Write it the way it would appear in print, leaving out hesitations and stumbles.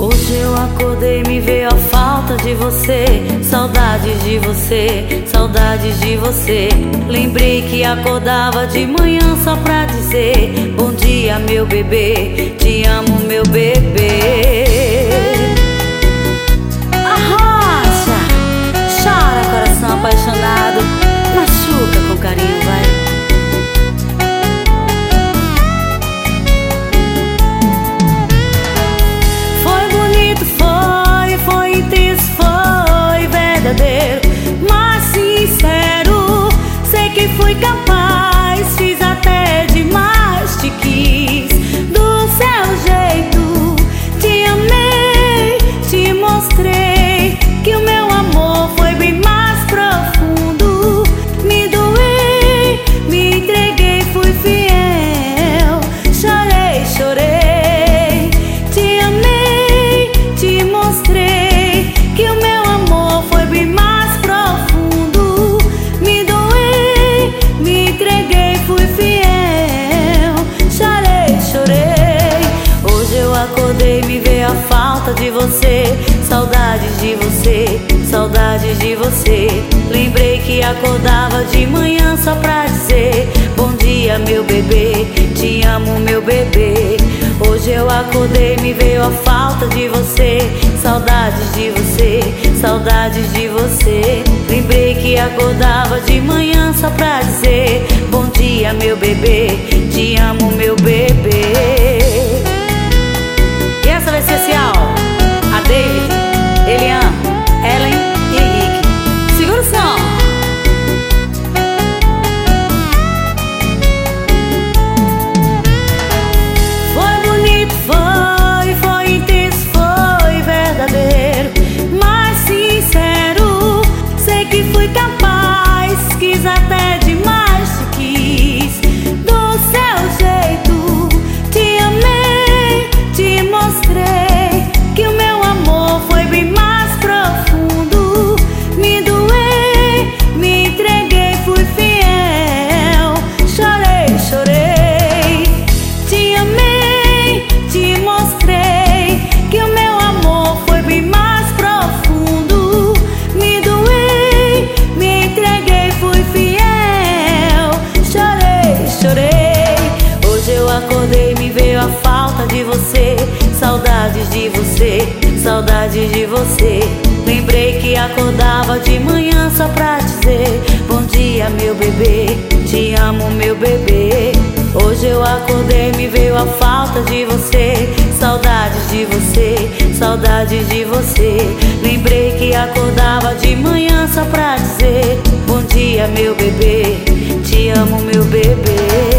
Hoje eu acordei e me veio a falta de você. Saudades de você, saudades de você. Lembrei que acordava de manhã só pra dizer: bom dia, meu bebê, te amo, meu bebê. Arrocha, chora, coração apaixonado, machuca com carinho, vai. Mas sincero, sei que fui capaz, fiz até demais, te quis do seu jeito, te amei, te mostrei que o meu amor foi bem mais profundo. Me doei, me entreguei, fui fiel, chorei, chorei, te amei, te mostrei que o meu amor foi bem mais profundo. Me doei, me entreguei, fui fiel, chorei, chorei. Hoje eu acordei e me veio a falta de você. Saudades de você, saudades de você. Lembrei que acordava de manhã só pra dizer: bom dia, meu bebê, te amo, meu bebê. Hoje eu acordei e me veio a falta de você. Saudades de você, saudades de você. Lembrei que acordava de manhã só pra dizer: bom dia, meu bebê, te amo, meu bebê. E essa vai ser especial a David, Elian, Ellen e Henrique. Segura o som. Foi bonito, foi intenso, foi verdadeiro, mas sincero, sei que fui capaz, quis até demais, te quis do seu jeito, te amei, te mostrei que o meu amor foi bem mais profundo. Me doei, me entreguei, fui fiel, chorei, chorei, te amei, te mostrei que o meu amor foi bem mais profundo. Me doei, me entreguei, fui fiel, chorei, chorei. Hoje eu acordei e me veio a falta de você. Saudades de você, saudades de você. Lembrei que acordava de manhã só pra dizer: bom dia, meu bebê, te amo, meu bebê. Hoje eu acordei e me veio a falta de você. Saudades de você, saudades de você. Lembrei que acordava de manhã só pra dizer: bom dia, meu bebê, te amo, meu bebê.